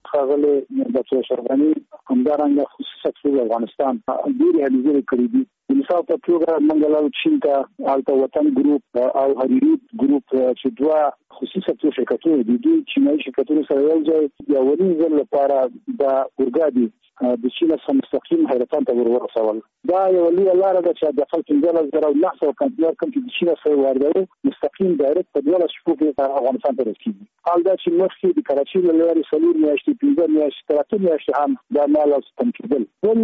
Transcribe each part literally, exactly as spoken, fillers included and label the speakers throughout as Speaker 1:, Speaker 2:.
Speaker 1: ښاغلي ډاکټر اشرف غني همدارنګه خصوصا د افغانستان ډېرې هلې کړې دي. د مثال په توګه موږ لاړو چین ته، هلته وطن ګروپ او هریرود ګروپ چې دوه خصوصي سکتور شرکتونه دي، دوی چینایي شرکتونو سره یو ځای د اولین ځل لپاره د اورګاډي د چین څخه مستقیم حیرتان ته ورسول. دا یو لویه لاره ده چې د خلکو پنځلس زره نهه سوه کنټینر کوم چې د چین څخه واردوي مستقیم ډایرکټ په دولس شپو کې افغانستان ته رسیږي. حال دا چې مخکې د کراچۍ له لارې څلور میاشتې پنځه میاشتې تر اته میاشتې هم دا مال اوسپم کېدل. بل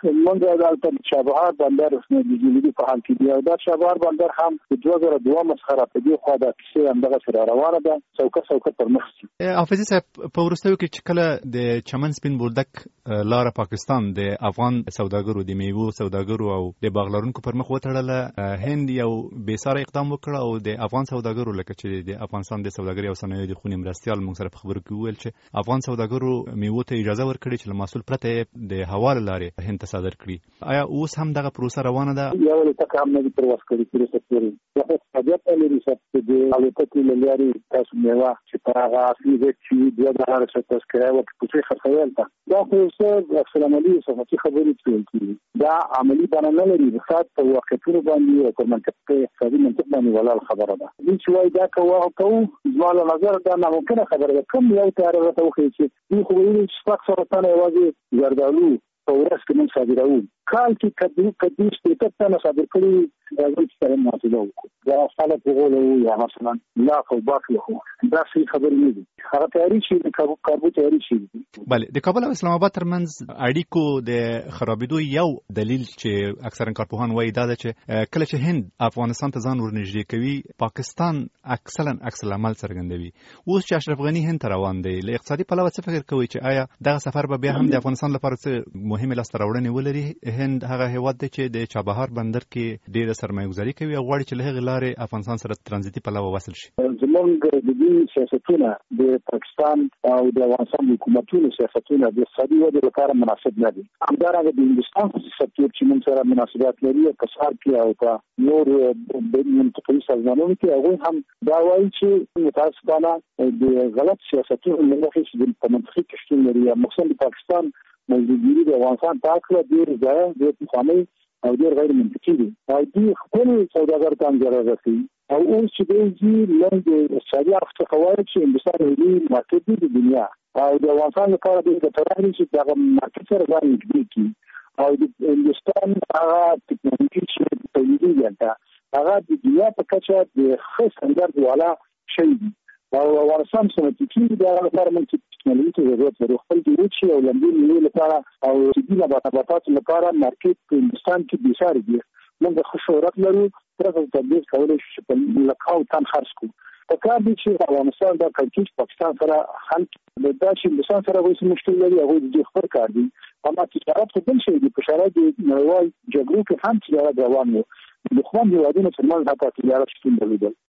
Speaker 1: موږ دلته د چابهار بندر د جنوبي په حال کې دی او دا چابهار بندر هم د دوه زره دوه څخه را په دې خوا د کیسې همدغه سره روانه ده، څوکه څوکه پر مخ ځي.
Speaker 2: حافظي صاحب، په وروستیو کې چې کله د چمن سپین بولدک لاره پاکستان د افغان سوداګرو د میوو سوداګرو او د باغلرونکو پر مخ وتړله، هند یو بیساره اقدام وکړ او د افغان سوداګرو لکه چې د افغانستان د سوداګرۍ او صنایعو د خونې مرستیال موږ سره په خبرو کې وویل چې افغان سوداګرو میوو ته اجازه ورکړي چې له محصول پرته د هوا له لارې هند ته صادر کړي. آیا اوس هم دغه پروسه روانه ده؟
Speaker 1: یو الوتکه هم نه دي پرواز کړې پروسه پورې. دا طبیعت لري چې د الوتکې له لارې تاسو میوه چې په هغه اصلي ځای چې دوه ډالره څخه تذکره ورکړي خرڅول ته، دا خو څه اکثر عملي صحتي خبرې کوي. دا عملي بڼه نه لري، د خاص په واقعیتونو باندې او په منطق کې اقتصادي منطق باندې ولاړ خبره ده. دوی چې وایي دا کوه کوو زما له نظر دا ناممکنه خبره ده. کوم یو تیاره راته وښیي چې دوی خو ویلي چې شپږ سوه تنه یوازې زردالو په ورځ کې موږ صادروو، کال کې کدو کدو شپېته تنه صادر کړي راځي چې سره محصوله وکړو. دا خلک وغولوو یا مثلا لاک او باک وکړو، دا صحیح خبرې نه دي. هغه تیاري چې د کاربو تیاري شي.
Speaker 2: بله، د کابل او اسلام آباد ترمنځ اړیکو د خرابېدو یو دلیل چې اکثرا کارپوهان وایي دا ده چې کله چې هند افغانستان ته ځان ورنږدې کوي، پاکستان اکثرا عکس العمل څرګندوي. اوس چې اشرف غني هند ته روان دی، له اقتصادي پلوه څه فکر کوي چې آیا دغه سفر به بیا هم د افغانستان لپاره څه مهمه لاسته راوړنې ولري؟ هند هغه هیواد دی چې د چابهار بندر کې ډېره سرمایه‌ګذاري کوي او غواړي چې له هغې لارې افغانستان سره ترانزیتي پلوه وصل شي.
Speaker 1: زموږ د دې سیاستونه د پاکستان او د افغانستان حکومتونو سیاستونه د اقتصادي ودې لپاره مناسب نه دي. همدارنګه د هندوستان سکتور چې موږ سره مناسبات لري په سار کې او په نور منطقي سازمانونو کې، هغوی هم دا وایي چې متاسفانه د غلط سیاستونو له مخې چې په منطقي کې شتون لري، مخصوصا د پاکستان موجودګیري د افغانستان تاکله ډېر ځای ډېر پخوانۍ او ډېر غیر منطقي دي او دوی خپل سوداګر ته هم ضرر رسوي. او اوس چې دوی موږ د اقتصادي اړخ څخه وایو چې هندوستان ملي مارکېټ دی د دنیا او د افغانستان لپاره ډېر ګټور دی چې دغه مارکېټ سره ځان نږدې کړي او د هندوستان هغه ټکنالوژي چې تولیدېږي هلته هغه د دنیا په کچه د ښه سټنډرډ والا شی دی او افغانستان صنعتي د هغه لپاره موږ ټکنالوژي ته ضرورت لرو. خپل د وچې او لمدې میوې لپاره او طبي نباتاتو لپاره مارکېټ په هندوستان کې بېساري دی. موږ ښه شهرت لرو، پرته تبلیغ کولی شو چې په لکهاو تن خرڅ کړو. په کار دی چې افغانستان دا کړکېچ پاکستان سره حل کړي. دا چې هندوستان سره هغوی څه مشکل لري، هغوی د دوی خپل کار دی. اما تجارت خو بل شی دی. په شرایطو د نړیوال جګړو کې هم تجارت روان و. د دښمن هېوادونو ترمنځ حتی تجارت شتون درلودل.